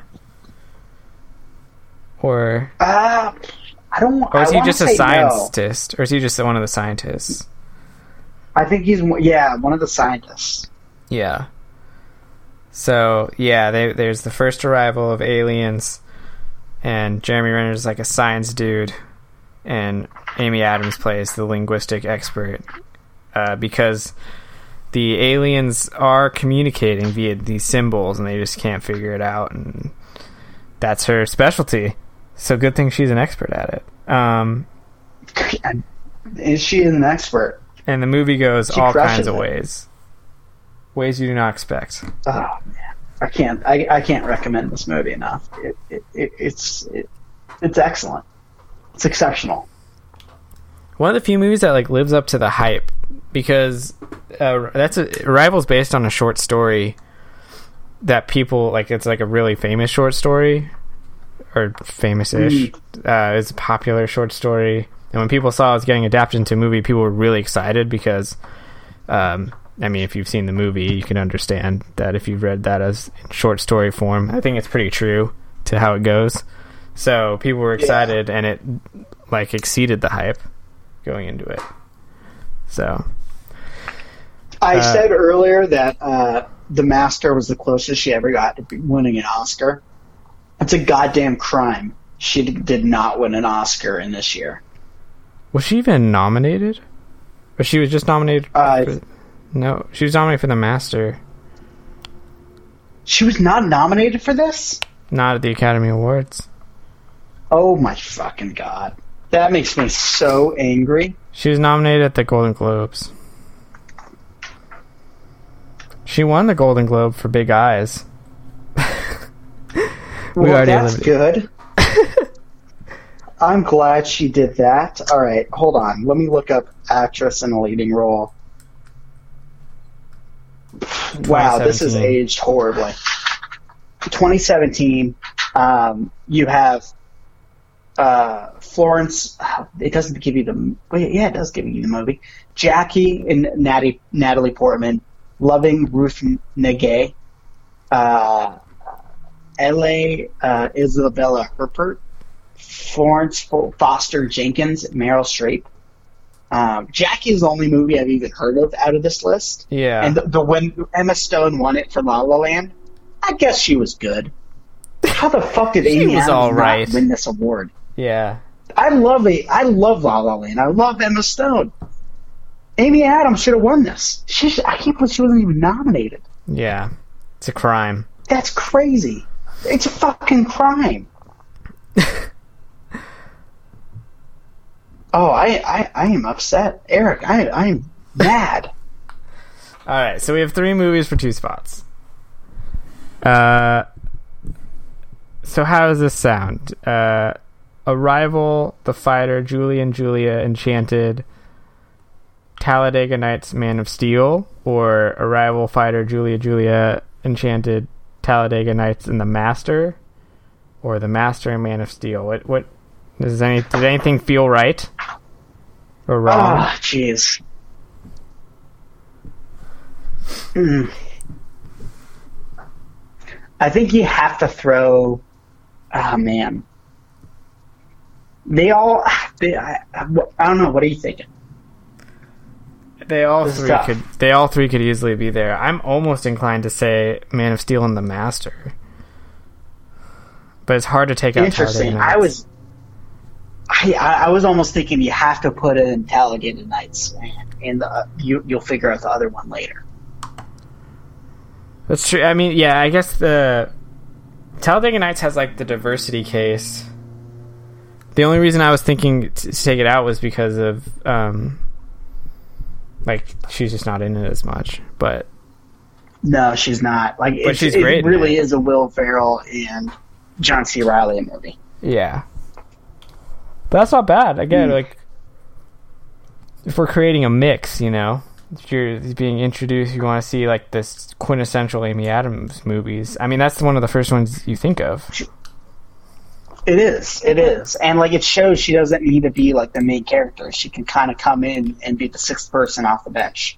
Or... I don't... Or is he just a scientist? No. Or is he just one of the scientists? I think he's... Yeah, one of the scientists. Yeah. So, yeah, there's the first arrival of aliens... And Jeremy Renner's like a science dude, and Amy Adams plays the linguistic expert because the aliens are communicating via these symbols, and they just can't figure it out, and that's her specialty. So good thing she's an expert at it. Is she an expert? And the movie goes all kinds of ways you do not expect. Oh man. I can't recommend this movie enough. It's excellent. It's exceptional. One of the few movies that like lives up to the hype because Arrival's based on a short story that people like. It's like a really famous short story or famous-ish. It's a popular short story, and when people saw it was getting adapted into a movie, people were really excited because. I mean, if you've seen the movie, you can understand that if you've read that as short story form. I think it's pretty true to how it goes. So people were excited, and it like exceeded the hype going into it. So I said earlier that The Master was the closest she ever got to winning an Oscar. It's a goddamn crime. She did not win an Oscar in this year. Was she even nominated? Or she was just nominated? No, she was nominated for The Master. She was not nominated for this? Not at the Academy Awards. Oh my fucking god. That makes me so angry. She was nominated at the Golden Globes. She won the Golden Globe for Big Eyes. Well, that's good. I'm glad she did that. Alright, hold on. Let me look up actress in a leading role. Wow, this has aged horribly. 2017, you have Florence. It doesn't give you the. Yeah, it does give you the movie. Jackie and Natalie Portman, Loving Ruth Negay, L.A. Isabella Huppert, Florence Foster Jenkins, Meryl Streep. Jackie is the only movie I've even heard of out of this list. Yeah. And when Emma Stone won it for La La Land, I guess she was good. How the fuck did Amy Adams not win this award? Yeah. I love La La Land. I love Emma Stone. Amy Adams should have won this. I can't believe she wasn't even nominated. Yeah. It's a crime. That's crazy. It's a fucking crime. Oh, I am upset. Eric, I am mad. Alright, so we have 3 movies for 2 spots. So how does this sound? Arrival, The Fighter, Julie and Julia, Enchanted, Talladega Nights, Man of Steel, or Arrival, Fighter, Julia, Enchanted, Talladega Nights, and The Master, or The Master and Man of Steel? What did anything feel right or wrong? Oh, jeez. I think you have to throw. Oh man, I don't know. What are you thinking? They all three could easily be there. I'm almost inclined to say Man of Steel and The Master, but it's hard to take out. Interesting. I was almost thinking you have to put it in Talladega Nights, and you'll figure out the other one later. That's true. I mean, yeah, I guess the Talladega Nights has like the diversity case. The only reason I was thinking to take it out was because of like she's just not in it as much. But no, she's not. Like, but she's great. It really is a Will Ferrell and John C. Reilly movie. Yeah, but that's not bad. Again, like if we're creating a mix, you know. If you're being introduced, you want to see like this quintessential Amy Adams movies. I mean, that's one of the first ones you think of. It is, and like it shows she doesn't need to be like the main character. She can kind of come in and be the sixth person off the bench.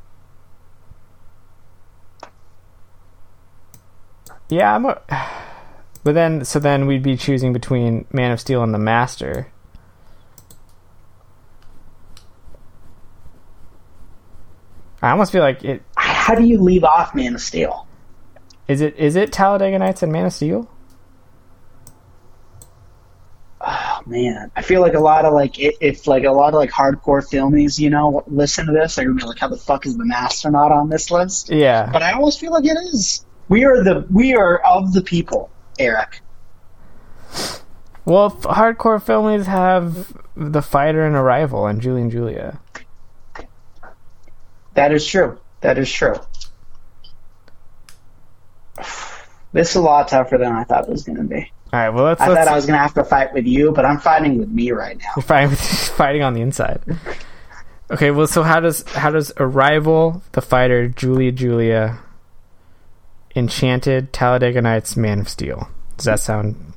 Yeah, but then we'd be choosing between Man of Steel and The Master. I almost feel like it. How do you leave off Man of Steel? Is it Talladega Nights and Man of Steel? Oh man, I feel like a lot of like if like a lot of like hardcore filmies, you know, listen to this, they're gonna be like, "How the fuck is The Master not on this list?" Yeah, but I almost feel like it is. We are of the people, Eric. Well, hardcore filmies have The Fighter and Arrival and Julie and Julia. That is true. This is a lot tougher than I thought it was going to be. All right, well, I thought I was going to have to fight with you, but I'm fighting with me right now. You're fighting on the inside. Okay, well, so how does Arrival, The Fighter, Julia, Enchanted, Talladega Nights, Man of Steel? Does that sound?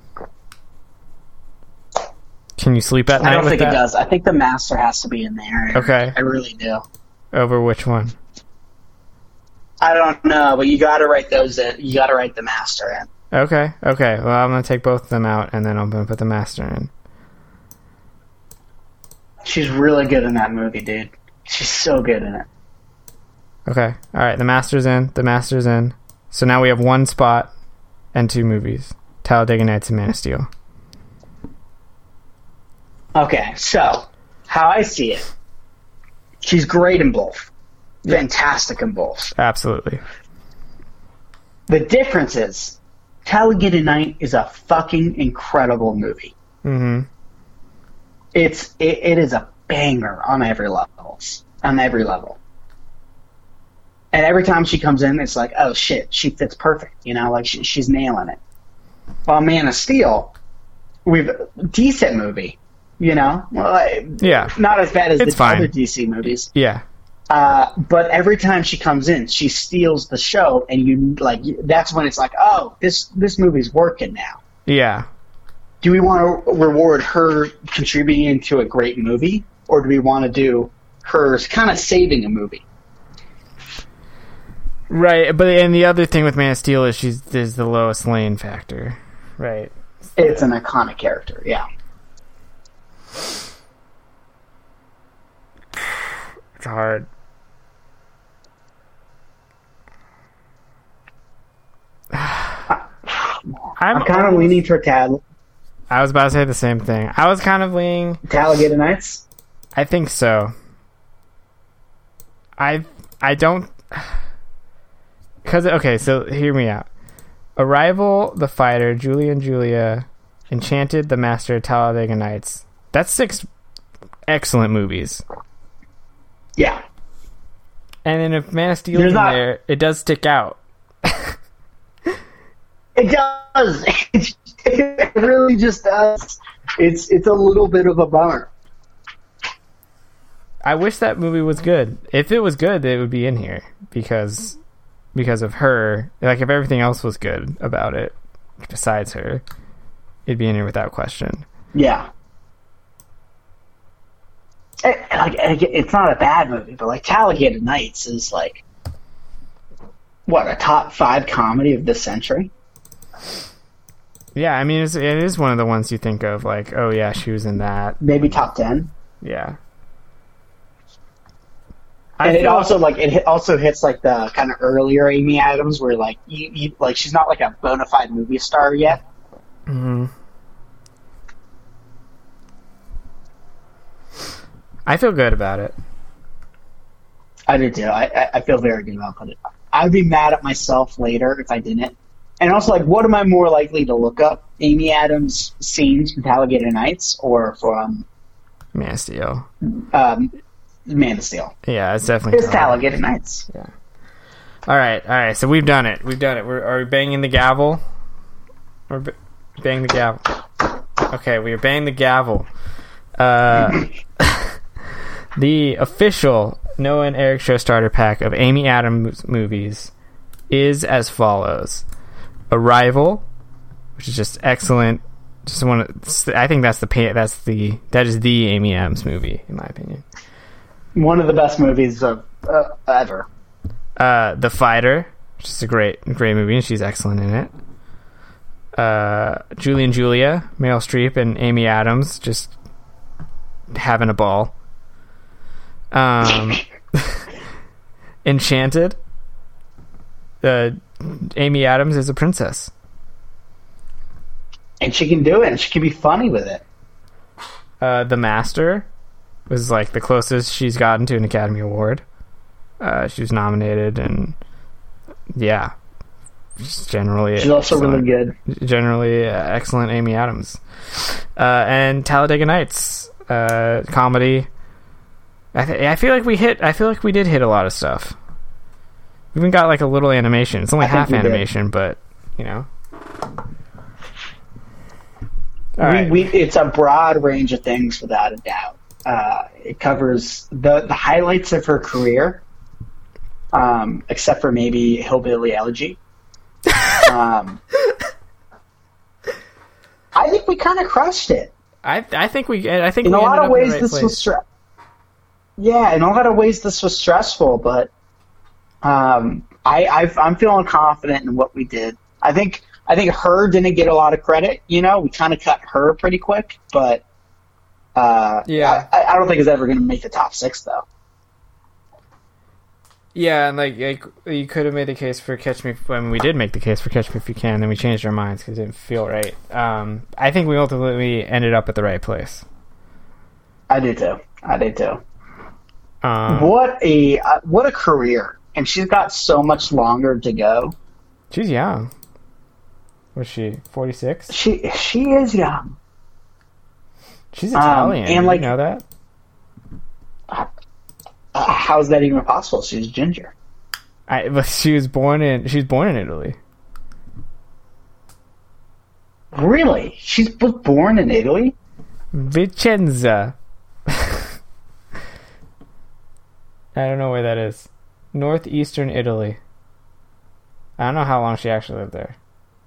Can you sleep at night? I don't with think that? It does. I think The Master has to be in there. Okay, I really do. Over which one? I don't know, but you got to write those in. You got to write The Master in. Okay. Well, I'm gonna take both of them out, and then I'm gonna put The Master in. She's really good in that movie, dude. She's so good in it. Okay. All right. The Master's in. So now we have one spot and two movies: Talladega Nights and Man of Steel. Okay, so how I see it, she's great in both. Fantastic in both. Absolutely. The difference is, Talladega Night is a fucking incredible movie. Mm-hmm. It is a banger on every level. And every time she comes in, it's like, oh shit, she fits perfect. You know, like she's nailing it. While Man of Steel, we've decent movie. You know, yeah, not as bad as it's the fine. other DC movies. Yeah. But every time she comes in, she steals the show, and you like that's when it's like, oh, this movie's working now. Yeah. Do we want to reward her contributing to a great movie, or do we want to do her kind of saving a movie? Right, and the other thing with Man of Steel is there's the Lois Lane factor, right? It's an iconic character, yeah. It's hard. I'm kind of leaning toward I was about to say the same thing. I was kind of leaning Talladega Nights. I think so. I don't, because okay, so hear me out. Arrival, The Fighter, Julie and Julia, Enchanted, The Master, Talladega Nights. That's 6 excellent movies. Yeah. And then if Man of Steel is in there, it does stick out. It does. It really just does. It's a little bit of a bummer. I wish that movie was good. If it was good, it would be in here because of her. Like if everything else was good about it, besides her, it'd be in here without question. Yeah. It's not a bad movie, but like Talladega Nights is like what, a top 5 comedy of this century? Yeah, I mean it is one of the ones you think of, like, oh yeah, she was in that. Maybe top 10. Yeah. And it also hits like the kind of earlier Amy Adams, where like you like she's not like a bona fide movie star yet. Mm-hmm. I feel good about it. I do too. I feel very good about it. I'd be mad at myself later if I didn't. And also, like, what am I more likely to look up? Amy Adams scenes from Talladega Nights or from Man of Steel. Man of Steel? Yeah, it's definitely It's Talladega Nights. Yeah. All right. So we've done it. Are we banging the gavel? Or bang the gavel? Okay, we are banging the gavel. The official Noah and Eric Show starter pack of Amy Adams movies is as follows: Arrival, which is just excellent. I think that is the Amy Adams movie, in my opinion. One of the best movies of ever. The Fighter, which is a great movie, and she's excellent in it. Julie and Julia, Meryl Streep and Amy Adams just having a ball. Enchanted. Amy Adams is a princess. And she can do it, and she can be funny with it. The Master was like the closest she's gotten to an Academy Award. She was nominated, and yeah, she's also really good. Generally excellent Amy Adams. And Talladega Nights, comedy. I feel like we did hit a lot of stuff. We even got like a little animation. It's only half animation, but you know. It's a broad range of things, without a doubt. It covers the highlights of her career, except for maybe Hillbilly Elegy. I think we kind of crushed it. I think in a lot of ways this was in a lot of ways this was stressful, but I'm feeling confident in what we did. I think her didn't get a lot of credit. You know, we kind of cut her pretty quick, but I don't think it's ever going to make the top 6 though. Yeah, and like you could have made the case for Catch Me. When we did make the case for Catch Me If You Can, then we changed our minds because it didn't feel right. I think we ultimately ended up at the right place. I did too. What a career, and she's got so much longer to go. She's young. Was she 46? She is young. She's Italian. And like, you know that? How's that even possible? She's ginger. She was born in Italy. Really? She was born in Italy? Vicenza. I don't know where that is. Northeastern Italy. I don't know how long she actually lived there.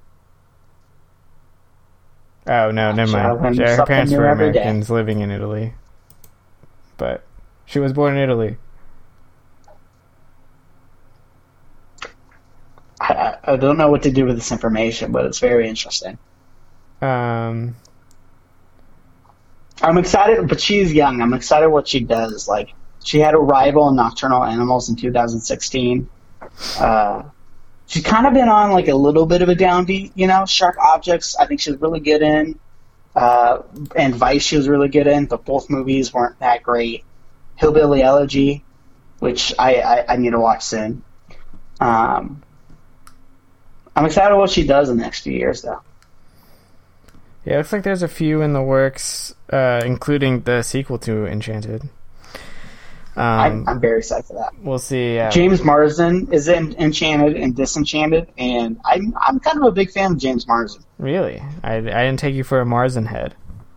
Oh, no, never mind. Her parents were Americans living in Italy. But she was born in Italy. I don't know what to do with this information, but it's very interesting. I'm excited, but she's young. I'm excited what she does. Like, she had Arrival in Nocturnal Animals in 2016. She's kind of been on like a little bit of a downbeat, you know. Sharp Objects, I think she's really good in. And Vice, she was really good in, but both movies weren't that great. Hillbilly Elegy, which I need to watch soon. I'm excited what she does in the next few years, though. Yeah, it looks like there's a few in the works, including the sequel to Enchanted. I'm very excited for that. We'll see. James Marsden is in Enchanted and Disenchanted, and I'm kind of a big fan of James Marsden. Really? I didn't take you for a Marsden head.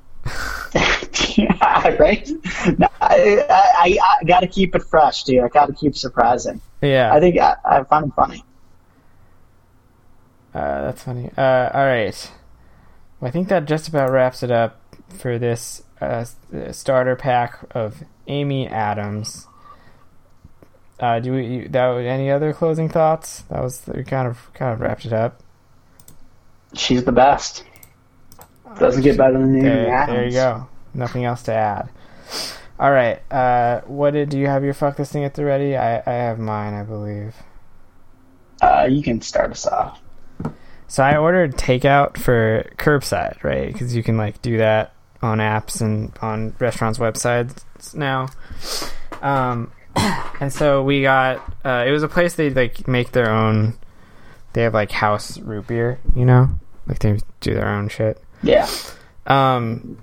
Yeah, right? No, I got to keep it fresh, dude. I got to keep surprising. Yeah. I think I find him funny. That's funny. All right. Well, I think that just about wraps it up for this starter pack of Amy Adams. Any other closing thoughts? We kind of wrapped it up. She's the best. Doesn't get better than Amy Adams. There you go. Nothing else to add. All right. Do you have your fuck this thing at the ready? I have mine, I believe. You can start us off. So I ordered takeout for curbside, right? Because you can like do that on apps and on restaurants' websites now. And so we got it was a place they like make their own. They have like house root beer, you know, like they do their own shit. Yeah. And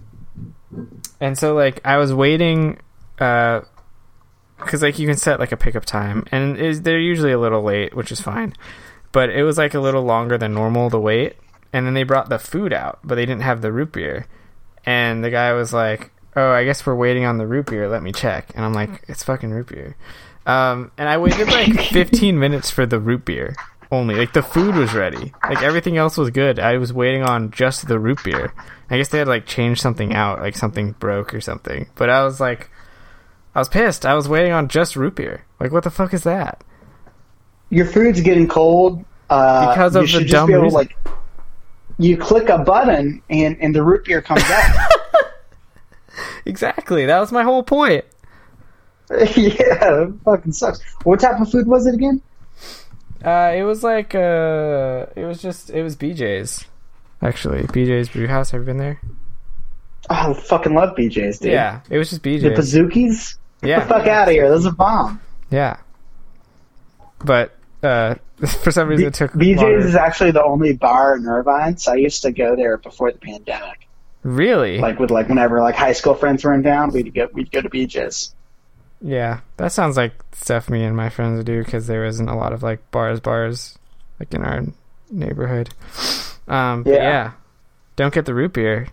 so like I was waiting, because like you can set like a pickup time, and they're usually a little late, which is fine. But it was like a little longer than normal to wait, and then they brought the food out, but they didn't have the root beer, and the guy was like, "Oh, I guess we're waiting on the root beer. Let me check." And I'm like, "It's fucking root beer." And I waited like 15 minutes for the root beer only. Like the food was ready. Like everything else was good. I was waiting on just the root beer. I guess they had like changed something out, like something broke or something. But I was pissed. I was waiting on just root beer. Like what the fuck is that? Your food's getting cold. Because of the dumb reason. Like, you click a button and the root beer comes out. Exactly. That was my whole point. Yeah, it fucking sucks. What type of food was it again? It was like it was BJ's. Actually, BJ's Brew House. Have you been there? Oh, I fucking love BJ's, dude. Yeah, it was just BJ's. The Pazookies? Yeah. Get the fuck out of here. Those are bomb. Yeah. But for some reason it took BJ's longer. is actually the only bar in Irvine, so I used to go there before the pandemic. Really? Like whenever like high school friends were in town, we'd go to BJ's. Yeah, that sounds like stuff me and my friends would do because there isn't a lot of like bars like in our neighborhood. But yeah, don't get the root beer.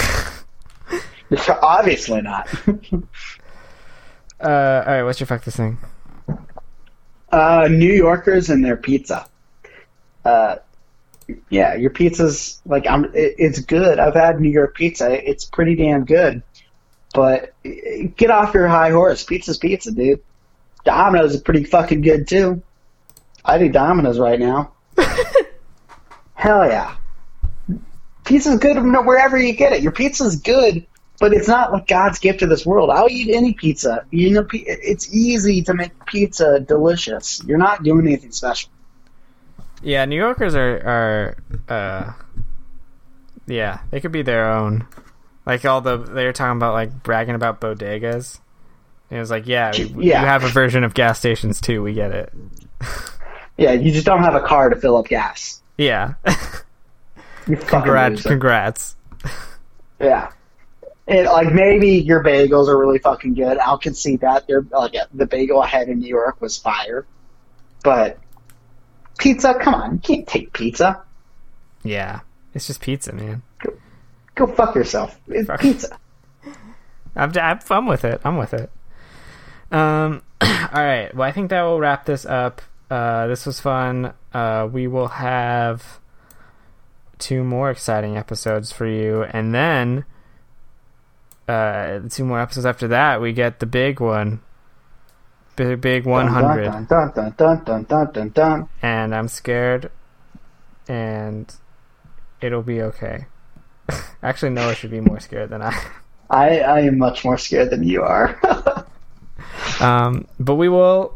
Obviously not. All right, what's your fuck this thing? New Yorkers and their pizza. Yeah, your pizza's like it's good. I've had New York pizza. It's pretty damn good. But get off your high horse. Pizza's pizza, dude. Domino's is pretty fucking good too. I do Domino's right now. Hell yeah. Pizza's good wherever you get it. Your pizza's good, but it's not like God's gift to this world. I'll eat any pizza. You know, it's easy to make pizza delicious. You're not doing anything special. Yeah, New Yorkers are yeah, they could be their own. Like they were talking about like bragging about bodegas. And it was like, yeah, you have a version of gas stations too. We get it. Yeah, you just don't have a car to fill up gas. Yeah. Congrats. Yeah. And like maybe your bagels are really fucking good. I'll concede that. They're like the bagel I had in New York was fire. But pizza, come on, you can't take pizza. Yeah, it's just pizza, man. Go fuck yourself. It's pizza. I'm with it. I'm with it. All right. Well, I think that will wrap this up. This was fun. We will have 2 more exciting episodes for you, and then 2 more episodes after that, we get the big one. Big 100. Dun, dun, dun, dun, dun, dun, dun, dun. And I'm scared, and it'll be okay. Actually, Noah should be more scared than I. I am much more scared than you are. But we will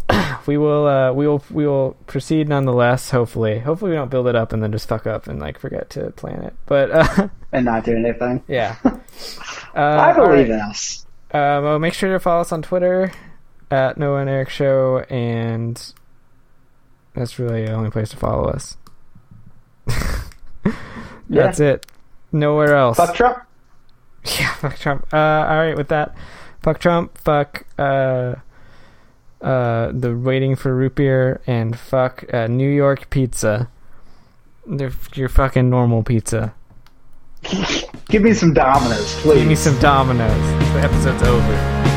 proceed nonetheless. Hopefully we don't build it up and then just fuck up and like forget to plan it. But and not do anything. Yeah. I believe in us. Well, make sure to follow us on Twitter at Noah and Eric Show, and that's really the only place to follow us. That's it. Nowhere else. Fuck Trump. Yeah, fuck Trump. All right, with that, fuck Trump. Fuck the waiting for root beer, and fuck New York pizza. Your fucking normal pizza. Give me some Domino's, please. Give me some Domino's. The episode's over.